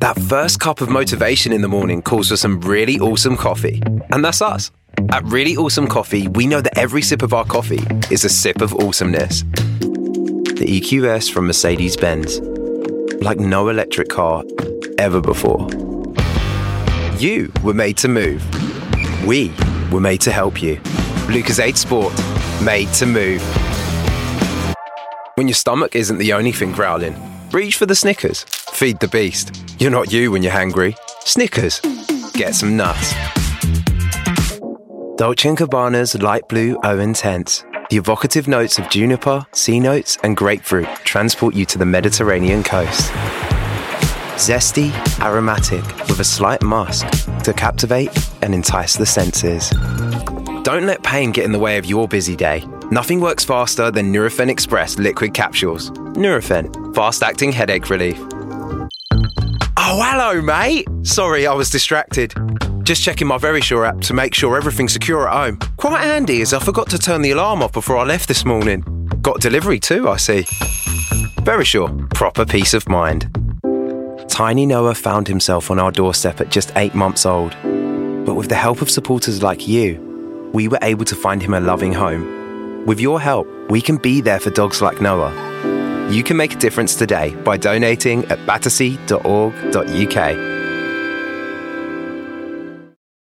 That first cup of motivation in the morning calls for some really awesome coffee. And that's us. At Really Awesome Coffee, we know that every sip of our coffee is a sip of awesomeness. The EQS from Mercedes-Benz. Like no electric car ever before. You were made to move. We were made to help you. Lucozade Sport. Made to move. When your stomach isn't the only thing growling, reach for the Snickers. Feed the beast. You're not you when you're hangry. Snickers. Get some nuts. Dolce & Gabbana's light blue O Intense. The evocative notes of juniper, sea notes, and grapefruit transport you to the Mediterranean coast. Zesty, aromatic, with a slight musk to captivate and entice the senses. Don't let pain get in the way of your busy day. Nothing works faster than Nurofen Express liquid capsules. Nurofen, fast-acting headache relief. Oh, hello, mate. Sorry, I was distracted. Just checking my Verisure app to make sure everything's secure at home. Quite handy, as I forgot to turn the alarm off before I left this morning. Got delivery too, I see. Verisure, proper peace of mind. Tiny Noah found himself on our doorstep at just 8 months old. But with the help of supporters like you, we were able to find him a loving home. With your help, we can be there for dogs like Noah. You can make a difference today by donating at battersea.org.uk.